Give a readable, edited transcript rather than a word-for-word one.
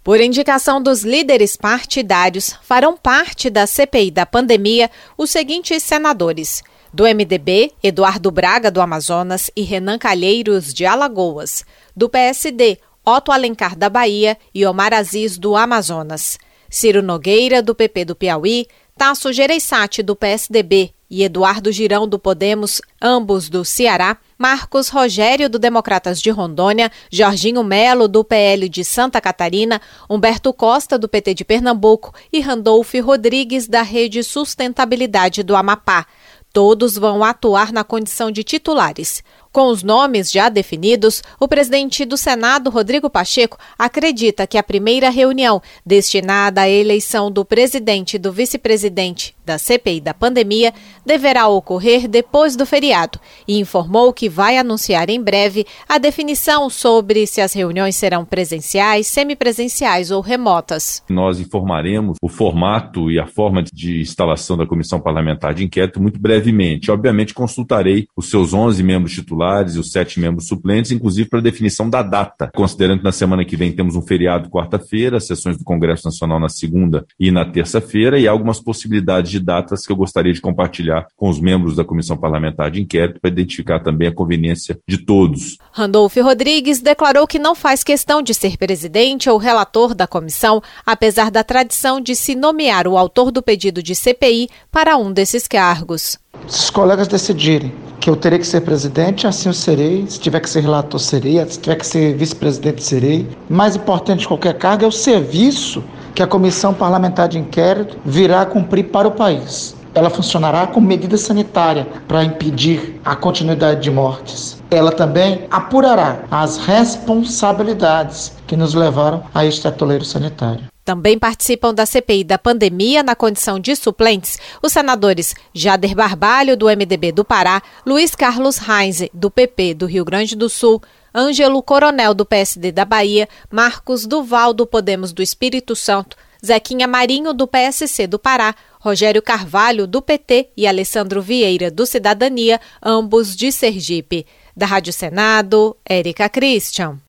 Por indicação dos líderes partidários, farão parte da CPI da pandemia os seguintes senadores: do MDB, Eduardo Braga, do Amazonas, e Renan Calheiros, de Alagoas; do PSD, Otto Alencar, da Bahia, e Omar Aziz, do Amazonas; Ciro Nogueira, do PP do Piauí, Tasso Gereissati, do PSDB, e Eduardo Girão, do Podemos, ambos do Ceará; Marcos Rogério, do Democratas de Rondônia, Jorginho Melo, do PL de Santa Catarina, Humberto Costa, do PT de Pernambuco, e Randolfo Rodrigues, da Rede Sustentabilidade do Amapá. Todos vão atuar na condição de titulares. Com os nomes já definidos, o presidente do Senado, Rodrigo Pacheco, acredita que a primeira reunião destinada à eleição do presidente e do vice-presidente da CPI da pandemia deverá ocorrer depois do feriado e informou que vai anunciar em breve a definição sobre se as reuniões serão presenciais, semipresenciais ou remotas. Nós informaremos o formato e a forma de instalação da Comissão Parlamentar de Inquérito muito brevemente. Obviamente, consultarei os seus 11 membros titulares e os 7 membros suplentes, inclusive para definição da data. Considerando que na semana que vem temos um feriado quarta-feira, as sessões do Congresso Nacional na segunda e na terça-feira, e há algumas possibilidades de datas que eu gostaria de compartilhar com os membros da Comissão Parlamentar de Inquérito para identificar também a conveniência de todos. Randolfo Rodrigues declarou que não faz questão de ser presidente ou relator da comissão, apesar da tradição de se nomear o autor do pedido de CPI para um desses cargos. Se os colegas decidirem que eu terei que ser presidente, assim eu serei. Se tiver que ser relator, serei. Se tiver que ser vice-presidente, serei. Mais importante de qualquer cargo é o serviço que a Comissão Parlamentar de Inquérito virá cumprir para o país. Ela funcionará como medida sanitária para impedir a continuidade de mortes. Ela também apurará as responsabilidades que nos levaram a este atoleiro sanitário. Também participam da CPI da pandemia na condição de suplentes os senadores Jader Barbalho, do MDB do Pará, Luiz Carlos Reinze, do PP do Rio Grande do Sul, Ângelo Coronel, do PSD da Bahia, Marcos Duval, do Podemos do Espírito Santo, Zequinha Marinho, do PSC do Pará, Rogério Carvalho, do PT, e Alessandro Vieira, do Cidadania, ambos de Sergipe. Da Rádio Senado, Érica Christian.